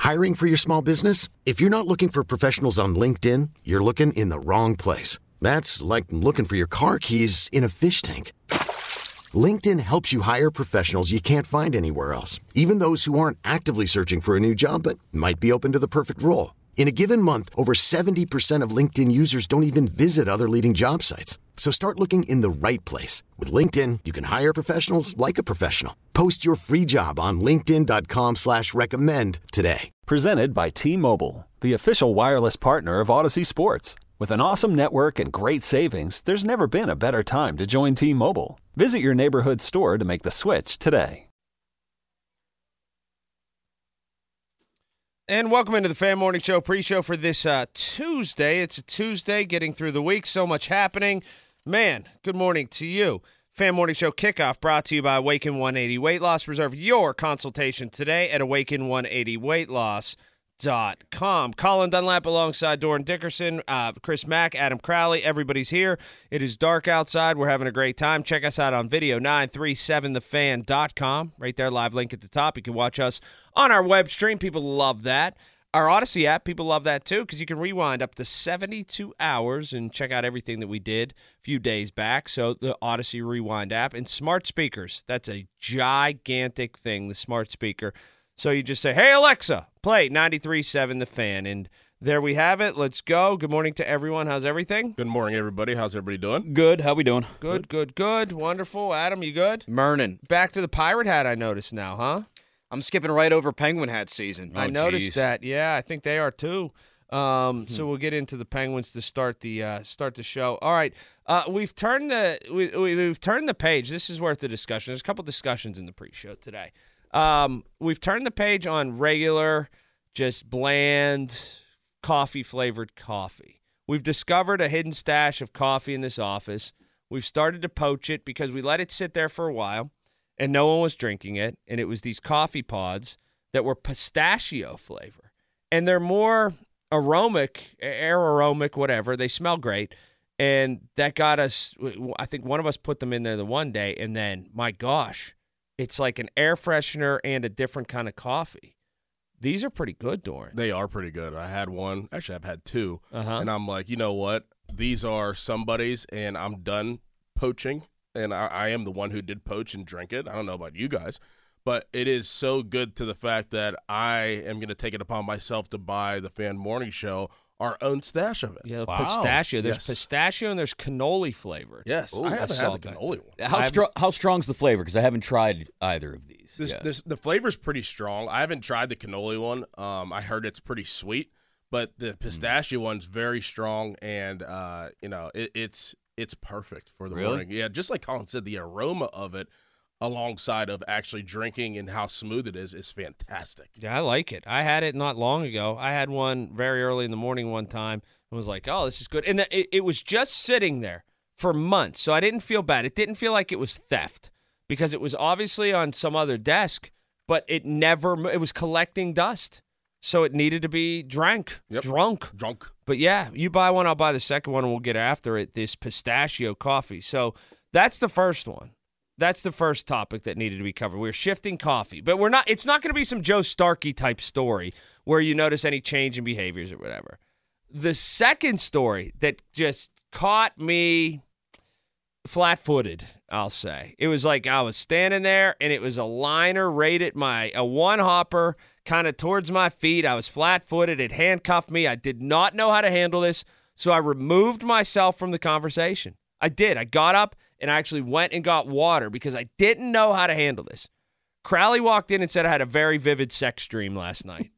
Hiring for your small business? If you're not looking for professionals on LinkedIn, you're looking in the wrong place. That's like looking for your car keys in a fish tank. LinkedIn helps you hire professionals you can't find anywhere else, even those who aren't actively searching for a new job but might be open to the perfect role. In a given month, over 70% of LinkedIn users don't even visit other leading job sites. So start looking in the right place. With LinkedIn, you can hire professionals like a professional. Post your free job on linkedin.com/recommend today. Presented by T-Mobile, the official wireless partner of Odyssey Sports. With an awesome network and great savings, there's never been a better time to join T-Mobile. Visit your neighborhood store to make the switch today. And welcome into the Fan Morning Show pre-show for this Tuesday. It's a Tuesday, getting through the week. So much happening. Man, good morning to you. Fan Morning Show kickoff brought to you by Awaken 180 Weight Loss. Reserve your consultation today at awaken180weightloss.com. Colin Dunlap alongside Doran Dickerson, Chris Mack, Adam Crowley. Everybody's here. It is dark outside. We're having a great time. Check us out on video, 937thefan.com. Right there, live link at the top. You can watch us on our web stream. People love that. Our Odyssey app, people love that too, because you can rewind up to 72 hours and check out everything that we did a few days back. So the Odyssey Rewind app. And smart speakers. That's a gigantic thing, the smart speaker. So you just say, hey, Alexa, play 93.7 The Fan. And there we have it. Let's go. Good morning to everyone. How's everything? Good morning, everybody. How's everybody doing? Good. How we doing? Good. Wonderful. Adam, you good? Mernin. Back to the pirate hat, I noticed now, huh? I'm skipping right over Penguin hat season. I noticed that. Yeah, I think they are too. So we'll get into the Penguins to start the show. All right, we've turned the page. This is worth the discussion. There's a couple discussions in the pre-show today. We've turned the page on regular, just bland, coffee-flavored coffee. We've discovered a hidden stash of coffee in this office. We've started to poach it because we let it sit there for a while, and no one was drinking it, and it was these coffee pods that were pistachio flavor. And they're more aromatic, whatever. They smell great. And that got us, I think one of us put them in there the one day, and then, my gosh, it's like an air freshener and a different kind of coffee. These are pretty good, Doran. They are pretty good. I had one. Actually, I've had two. Uh-huh. And I'm like, you know what? These are somebody's, and I'm done poaching. And I am the one who did poach and drink it. I don't know about you guys. But it is so good to the fact that I am going to take it upon myself to buy the Fan Morning Show our own stash of it. Yeah, wow. Pistachio. There's Yes. pistachio and there's cannoli flavored. Yes, Ooh, I haven't saw had the that. cannoli one. How strong's the flavor? Because I haven't tried either of these. The flavor's pretty strong. I haven't tried the cannoli one. I heard it's pretty sweet, but the pistachio one's very strong, and it's perfect for the morning. Yeah, just like Colin said, the aroma of it alongside of actually drinking and how smooth it is fantastic. Yeah, I like it. I had it not long ago. I had one very early in the morning one time and was like, oh, this is good. And it was just sitting there for months, so I didn't feel bad. It didn't feel like it was theft because it was obviously on some other desk, but it was collecting dust. So it needed to be drunk. But yeah, you buy one, I'll buy the second one, and we'll get after it, this pistachio coffee. So that's the first one. That's the first topic that needed to be covered. We're shifting coffee, but it's not going to be some Joe Starkey type story where you notice any change in behaviors or whatever. The second story that just caught me flat-footed, I'll say. It was like I was standing there, and it was a liner right at a one-hopper kind of towards my feet. I was flat-footed. It handcuffed me. I did not know how to handle this, so I removed myself from the conversation. I did. I got up, and I actually went and got water because I didn't know how to handle this. Crowley walked in and said I had a very vivid sex dream last night.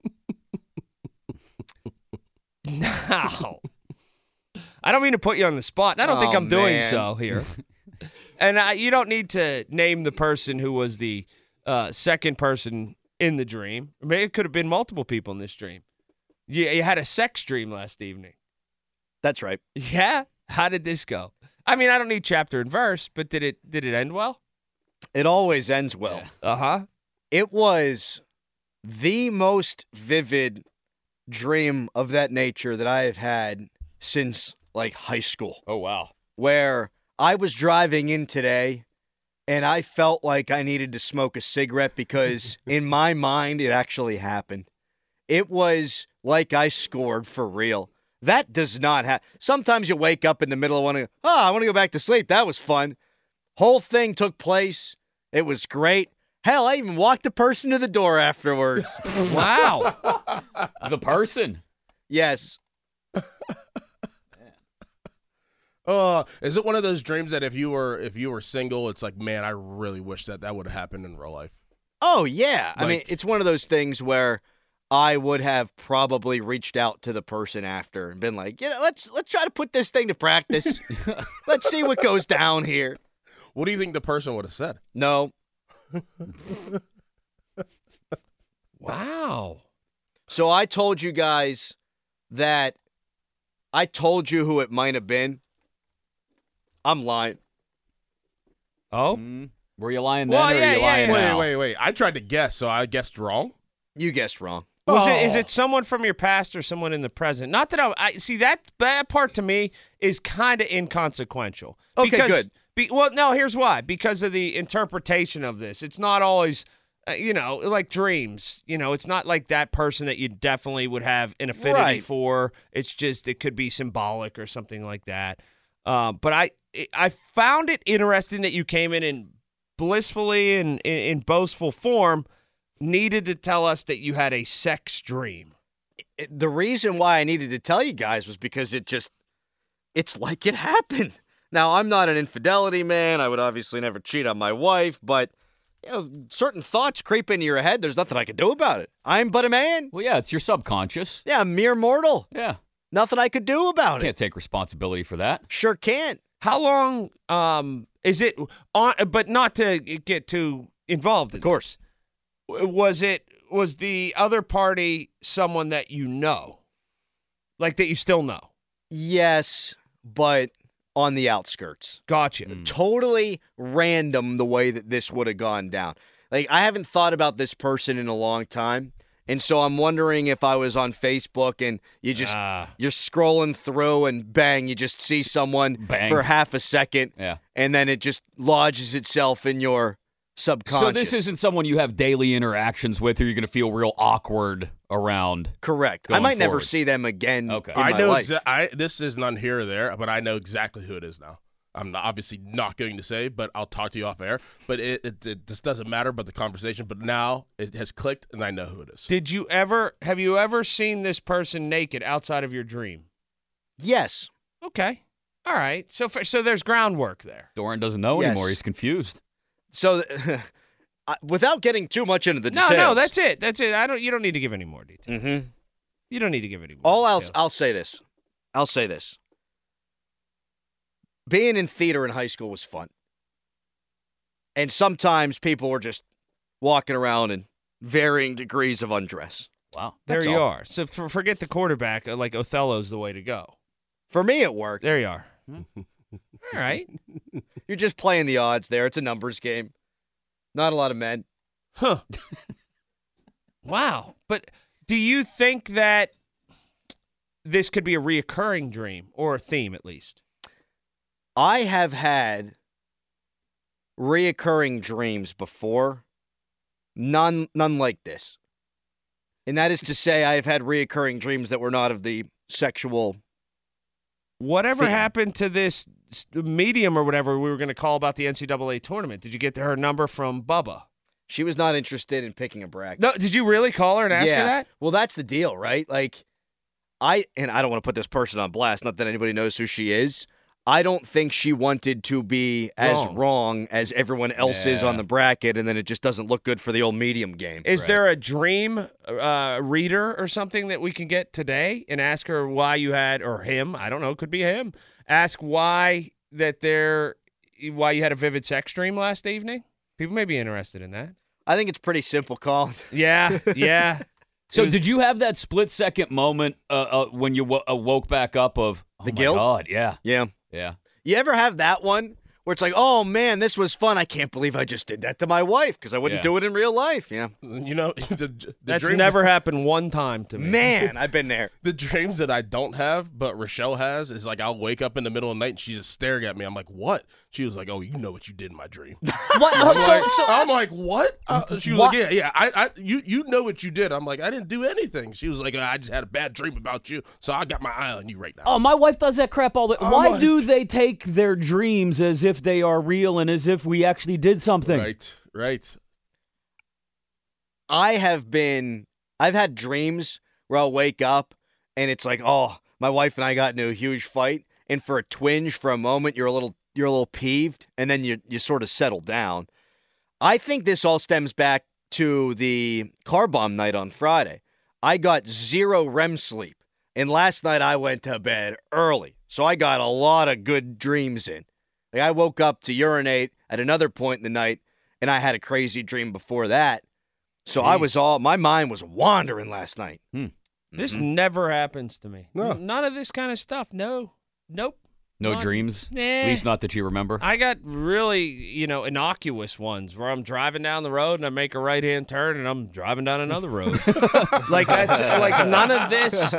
Now, I don't mean to put you on the spot, and I don't think I'm doing so here. And you don't need to name the person who was the second person in the dream. Maybe it could have been multiple people in this dream. You had a sex dream last evening. That's right. Yeah? How did this go? I mean, I don't need chapter and verse, but did it end well? It always ends well. Yeah. Uh-huh. It was the most vivid dream of that nature that I have had since, like, high school. Oh, wow. Where I was driving in today, and I felt like I needed to smoke a cigarette because in my mind it actually happened. it was like I scored for real. That does not happen. Sometimes you wake up in the middle of one and go, I want to go back to sleep. That was fun. Whole thing took place. It was great. Hell, I even walked the person to the door afterwards. Wow. The person. Yes. Is it one of those dreams that if you were single, it's like, man, I really wish that would have happened in real life? Oh, yeah. I mean, Like- it's one of those things where I would have probably reached out to the person after and been like, let's try to put this thing to practice. Let's see what goes down here. What do you think the person would have said? No. Wow. So I told you guys that I told you who it might have been. I'm lying. Oh? Were you lying then Well, or yeah, are you yeah, lying yeah. now? Wait. I tried to guess, so I guessed wrong. You guessed wrong. Is it someone from your past or someone in the present? Not that I see that part to me is kind of inconsequential. Okay, Because- good. Well, no, here's why. Because of the interpretation of this. It's not always, like dreams. It's not like that person that you definitely would have an affinity Right. for. It's just it could be symbolic or something like that. But I found it interesting that you came in blissfully and in boastful form needed to tell us that you had a sex dream. The reason why I needed to tell you guys was because it's like it happened. Now, I'm not an infidelity man. I would obviously never cheat on my wife, but certain thoughts creep into your head. There's nothing I can do about it. I'm but a man. Well, yeah, it's your subconscious. Yeah, I'm mere mortal. Yeah. Nothing I could do about Can't it. take responsibility for that. Sure can't. How long is it on? But not to get too involved. Of course. Was the other party someone that you know, like that you still know? Yes, but on the outskirts. Gotcha. Totally random the way that this would have gone down. Like, I haven't thought about this person in a long time. And so I'm wondering if I was on Facebook and you're scrolling through and bang, you just see someone Bang. for half a second. Yeah. And then it just lodges itself in your subconscious. So this isn't someone you have daily interactions with or you're going to feel real awkward around. correct. I going might never forward. see them again Okay. in I my know life. this is none here or there, but I know exactly who it is now. I'm obviously not going to say, but I'll talk to you off air. But it just doesn't matter about the conversation. But now it has clicked, and I know who it is. Have you ever seen this person naked outside of your dream? Yes. Okay. All right. So there's groundwork there. Doran doesn't know Yes. anymore. He's confused. So without getting too much into the No, details. that's it. That's it. You don't need to give any more details. Mm-hmm. You don't need to give any more. All else, details. I'll say this. Being in theater in high school was fun. And sometimes people were just walking around in varying degrees of undress. Wow. There That's you all. are. So forget the quarterback. Like Othello's the way to go. For me, it worked. There you are. All right. You're just playing the odds there. It's a numbers game. Not a lot of men. Huh. Wow. But do you think that this could be a reoccurring dream or a theme at least? I have had reoccurring dreams before. None like this. And that is to say, I have had reoccurring dreams that were not of the sexual. Whatever theme. happened to this medium or whatever we were going to call about the NCAA tournament? Did you get her number from Bubba? She was not interested in picking a bracket. No, did you really call her and ask her that? Well, that's the deal, right? Like, I don't want to put this person on blast, not that anybody knows who she is. I don't think she wanted to be as wrong as everyone else is on the bracket, and then it just doesn't look good for the old medium game. Is there a dream reader or something that we can get today and ask her why you had, or him, I don't know, could be him, ask why you had a vivid sex dream last evening? People may be interested in that. I think it's pretty simple, Colin. Yeah, yeah. So did you have that split-second moment when you woke back up of, oh The my guilt? God, yeah. Yeah. Yeah. You ever have that one where it's like, oh, man, this was fun. I can't believe I just did that to my wife because I wouldn't do it in real life. Yeah. You know, the That's dreams never happened one time to me. Man, I've been there. The dreams that I don't have, but Rochelle has, is like I'll wake up in the middle of the night and she's just staring at me. I'm like, what? She was like, oh, you know what you did in my dream. What? I'm like, what? She was like, yeah. You know what you did. I'm like, I didn't do anything. She was like, I just had a bad dream about you, so I got my eye on you right now. Oh, my wife does that crap all the time. Why do they take their dreams as if they are real and as if we actually did something? Right. I've had dreams where I'll wake up and it's like, oh, my wife and I got into a huge fight, and for a twinge, for a moment, you're a little peeved, and then you sort of settle down. I think this all stems back to the car bomb night on Friday. I got 0 REM sleep, and last night I went to bed early, so I got a lot of good dreams in. Like I woke up to urinate at another point in the night, and I had a crazy dream before that. So my mind was wandering last night. This never happens to me. No. None of this kind of stuff. No. Nope. No dreams? Nah. At least not that you remember? I got really, innocuous ones where I'm driving down the road and I make a right-hand turn and I'm driving down another road. Like that's like none of this.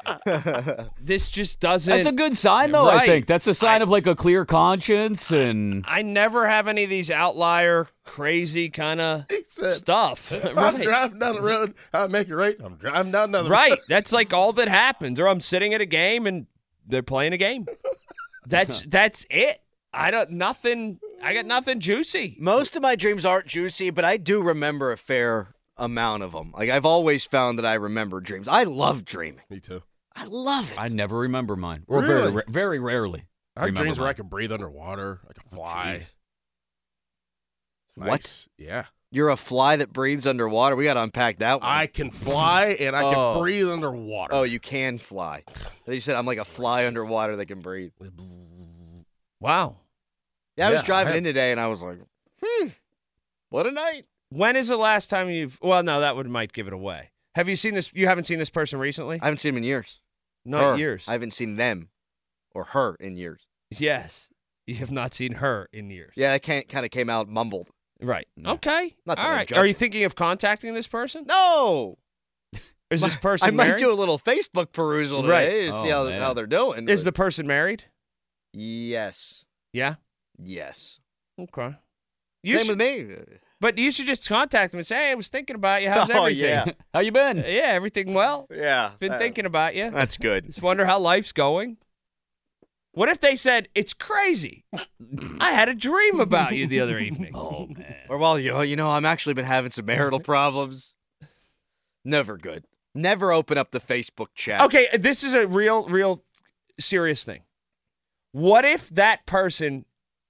This just doesn't. That's a good sign, though, Right. I think. That's a sign of like a clear conscience and... I never have any of these outlier, crazy kind of stuff. I'm Right. driving down the road. I make it right. I'm driving down another Right. road. That's like all that happens. Or I'm sitting at a game and they're playing a game. That's it. I got nothing juicy. Most of my dreams aren't juicy, but I do remember a fair amount of them. Like I've always found that I remember dreams. I love dreaming. Me too. I love it. I never remember mine. Or Really? very rarely. I have remember dreams where mine. I can breathe underwater. I can fly. Jeez. It's nice. What? Yeah. You're a fly that breathes underwater. We got to unpack that one. I can fly and I Oh. can breathe underwater. Oh, you can fly. You said I'm like a fly underwater that can breathe. Wow. Yeah, I was Yeah, driving I- in today and I was like, what a night. When is the last time well, no, that might give it away. Have you seen this? You haven't seen this person recently? I haven't seen him in years. Not Her. years. I haven't seen them or her in years. Yes. You have not seen her in years. Yeah, that kind of came out mumbled. Right. No. Okay. Not that All I'm right. judging. Are you thinking of contacting this person? No. Is this person I might married? do a little Facebook perusal Right. today to see Oh, how man. they're doing. Is the person married? Yes. Yeah. Yes. Okay. Same with me. But you should just contact them and say, "Hey, I was thinking about you. How's Oh, everything? yeah. How you been? Yeah, everything well? Yeah. Been thinking about you. That's good. Just wonder how life's going." What if they said, "It's crazy. I had a dream about you the other evening." Oh, man. Or, well, you know, I'm actually been having some marital problems. Never good. Never open up the Facebook chat. Okay, this is a real serious thing. What if that person,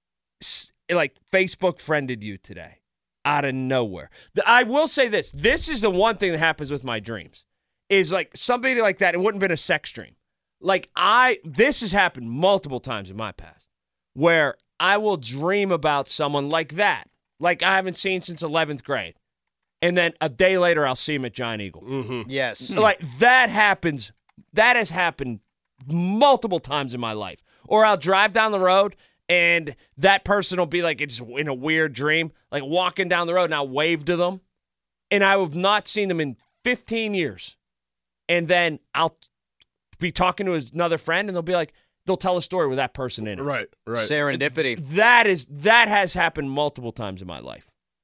like, Facebook friended you today out of nowhere? I will say this. This is the one thing that happens with my dreams. Is, like, somebody like that, it wouldn't have been a sex dream. Like, this has happened multiple times in my past where I will dream about someone like that, like I haven't seen since 11th grade. And then a day later, I'll see him at Giant Eagle. Mm-hmm. Yes. Like, that happens. That has happened multiple times in my life. Or I'll drive down the road, and that person will be, like, it's in a weird dream, like walking down the road, and I'll wave to them. And I have not seen them in 15 years. And then I'll be talking to another friend, and they'll tell a story with that person in it. Right. Serendipity. That has happened multiple times in my life.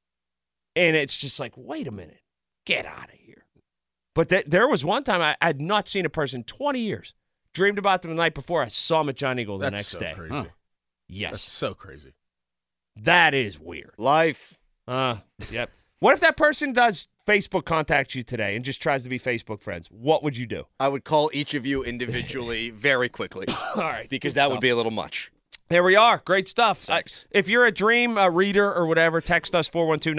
And it's just like, wait a minute, get out of here. But there was one time I had not seen a person in 20 years. Dreamed about them the night before. I saw them at Giant Eagle the That's next so day. crazy. Huh. Yes. That's so crazy. That is weird. Life. Yep. What if that person does Facebook contact you today and just tries to be Facebook friends? What would you do? I would call each of you individually very quickly. All right. Because good that stuff. would be a little much. There we are. Great stuff. Thanks. If you're a dream reader or whatever, text us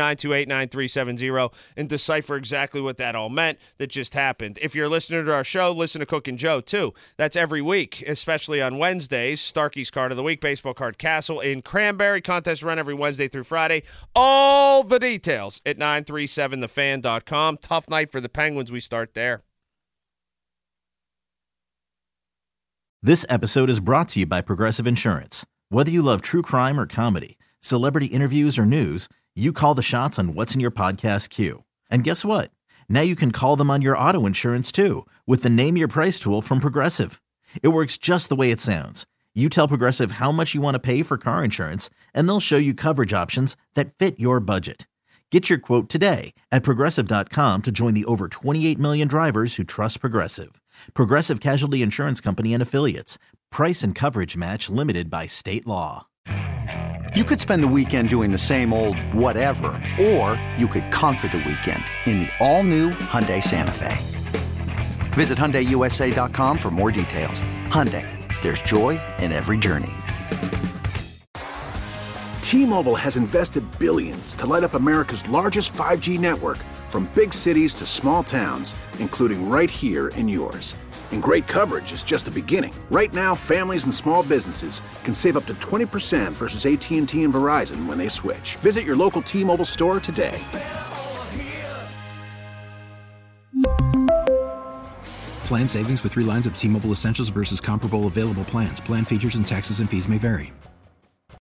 412-928-9370 and decipher exactly what that all meant that just happened. If you're a listener to our show, listen to Cook and Joe, too. That's every week, especially on Wednesdays. Starkey's Card of the Week, Baseball Card Castle in Cranberry. Contest run every Wednesday through Friday. All the details at 937thefan.com. Tough night for the Penguins. We start there. This episode is brought to you by Progressive Insurance. Whether you love true crime or comedy, celebrity interviews or news, you call the shots on what's in your podcast queue. And guess what? Now you can call them on your auto insurance too with the Name Your Price tool from Progressive. It works just the way it sounds. You tell Progressive how much you want to pay for car insurance, and they'll show you coverage options that fit your budget. Get your quote today at Progressive.com to join the over 28 million drivers who trust Progressive. Progressive Casualty Insurance Company and Affiliates. Price and coverage match limited by state law. You could spend the weekend doing the same old whatever, or you could conquer the weekend in the all-new Hyundai Santa Fe. Visit HyundaiUSA.com for more details. Hyundai, there's joy in every journey. T-Mobile has invested billions to light up America's largest 5G network, from big cities to small towns, including right here in yours. And great coverage is just the beginning. Right now, families and small businesses can save up to 20% versus AT&T and Verizon when they switch. Visit your local T-Mobile store today. Plan savings with 3 lines of T-Mobile Essentials versus comparable available plans. Plan features and taxes and fees may vary.